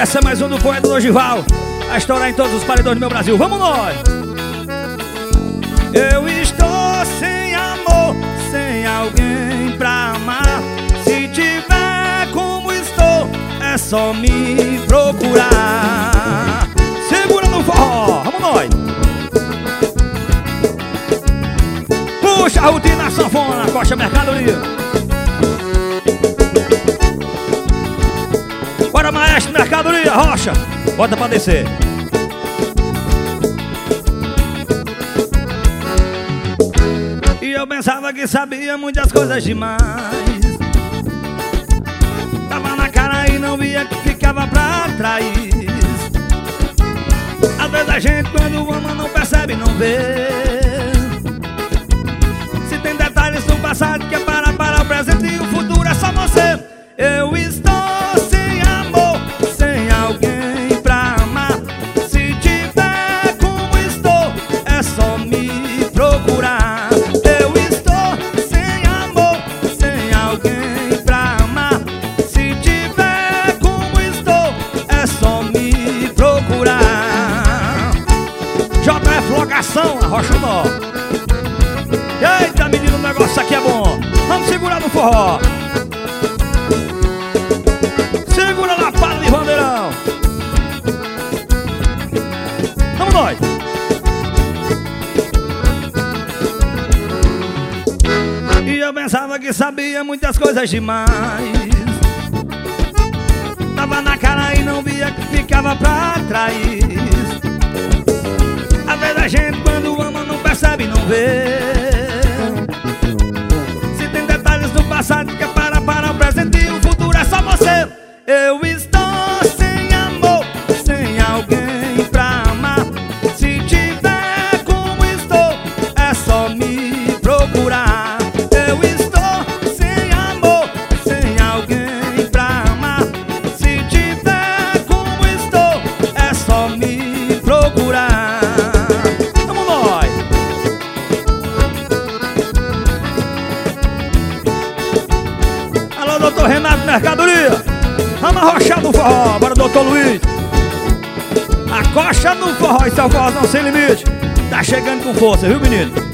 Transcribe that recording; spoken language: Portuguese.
Essa é mais um do poeta do Ogival. A estourar em todos os paredões do meu Brasil. Vamos nós! Eu estou sem amor, sem alguém pra amar. Se tiver como estou, é só me procurar. Segura no forró, vamos nós! Puxa a rotina sanfona, coxa mercadoria. Bora, maestro, mercadoria, rocha. Bota pra descer. E eu pensava que sabia muitas coisas demais. Tava na cara e não via que ficava pra trás. Às vezes a gente quando ama não percebe, não vê. Se tem detalhes do passado que é para o presente e o futuro é só você. Eu estou sem amor, sem alguém pra amar. Se tiver como estou, é só me procurar. Eu estou sem amor, sem alguém pra amar. Se tiver como estou, é só me procurar. JF Locação, a Rocha Nó. Eita, menino, o negócio aqui é bom. Vamos segurar no forró. Segura na pala de bandeirão. Vamos nós. E eu pensava que sabia muitas coisas demais. Tava na cara e não via que ficava pra trás. Às vezes a gente quando ama não percebe, não vê. Se tem detalhes do passado que é para o presente e o futuro é só você. Eu estou sem amor, sem alguém pra amar. Se tiver como estou, é só me procurar. Eu estou sem amor, sem alguém pra amar. Se tiver como estou, é só me procurar. Vamos nós! Alô, doutor Renato Mercadoria. Vamos arrochar no forró, bora, doutor Luiz. A coxa no forró, esse é o forró não sem limite. Tá chegando com força, viu, menino?